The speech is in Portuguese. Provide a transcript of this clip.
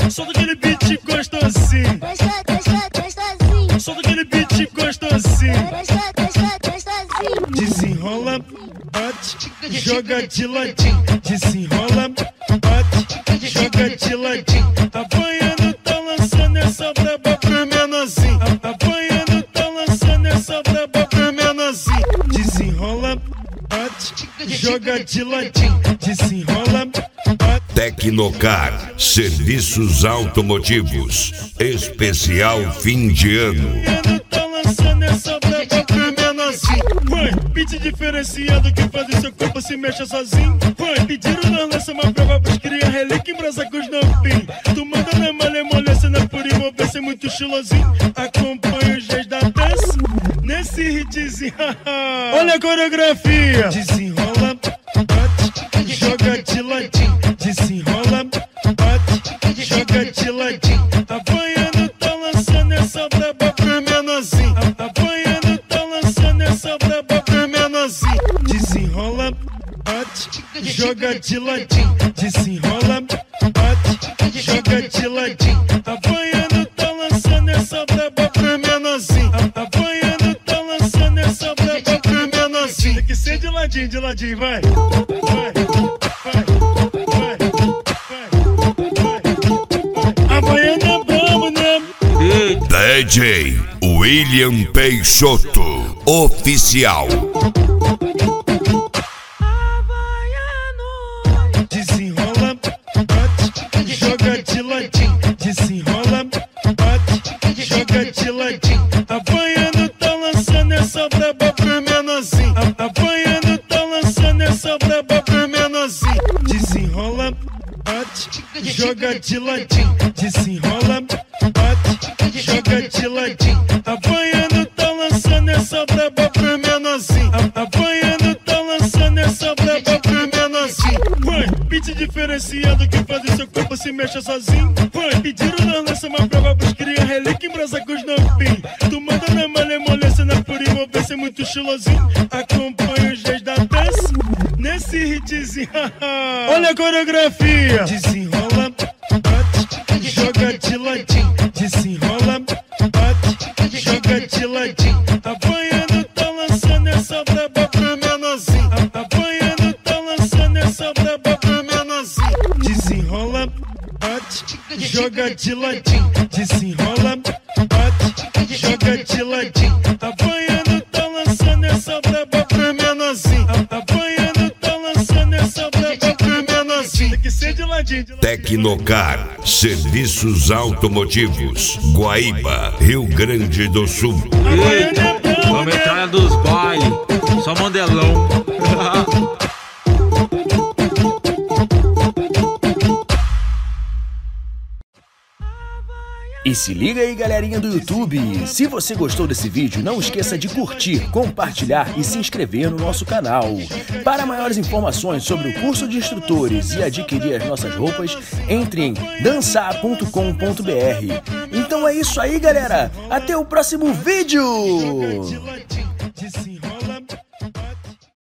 Solta aquele beat gostosinho. Solta aquele beat gostosinho. Desenrola, bate, joga de ladinho. Desenrola, bate, joga de ladinho. Apanhando, tá lançando essa braba pro menorzinho. Apanhando, tá lançando essa braba pro menorzinho. Desenrola, bate, joga de ladinho. Desenrola, bate. Tecnocar, serviços automotivos, especial fim de ano. Tá lançando essa braba pro menorzinho. Vai, beat diferenciado que faz o seu corpo se mexa sozinho. Vai, pediram na lança uma prova pros cria relíquia em brasa com os novinhos. Tu manda na malemolência, na pura envolvência, muito estilosinho. Acompanha os dias da dança nesse hitzinho. Olha a coreografia. Desenrola, bate, joga de ladinho. Desenrola, bate, joga de ladinho. Apanhando, tá lançando essa braba pro menorzinho. Apanhando, tá lançando essa braba pro menorzinho. Desenrola, bate, joga de ladinho. Desenrola, bate, joga de ladinho. Apanhando, tá lançando essa braba pro menorzinho. Apanhando, tá lançando essa braba pro menorzinho. Tem que ser de ladinho, vai. Vai, vai, vai, vai. Apanhando é brabo, né? DJ William Peixoto, oficial. Desenrola, bate, joga de ladinho. Desenrola, bate, joga de ladinho. Apanhando, tá lançando essa braba pro menorzinho. Apanhando, tá lançando essa braba pro menorzinho. Desenrola, bate, joga de ladinho. Desenrola, bate, joga de ladinho. Apanhando, tá lançando essa braba pro menorzinho. Apanhando, tá lançando essa braba pro menorzinho. Vai, beat diferenciado que faz o seu corpo se mexa sozinho. Vai, pediram na lança uma prova pros cria relíquia em brasa com os novinhos. Tu manda na malemolência, na pura envolvência, muito estilosinho. Acompanha os dias da dança nesse hitzinho. Olha a coreografia. Desenrola, bate, joga de ladinho. Desenrola, bate, joga de ladinho. Apanhando, tá lançando essa braba pro menorzinho. Apanhando, tá lançando essa braba pro menorzinho. Desenrola, bate, joga de ladinho. Desenrola, bate, joga de ladinho. Apanhando, tá lançando essa braba pro menorzinho. Apanhando, tá lançando essa braba pro menorzinho. Tem que ser de ladinho. Tecnocar, serviços automotivos, Guaíba, Rio Grande do Sul. Eita, vamos entrar dos bailes, só modelão. E se liga aí, galerinha do YouTube, se você gostou desse vídeo, não esqueça de curtir, compartilhar e se inscrever no nosso canal. Para maiores informações sobre o curso de instrutores e adquirir as nossas roupas, entre em dançar.com.br. Então é isso aí, galera, até o próximo vídeo!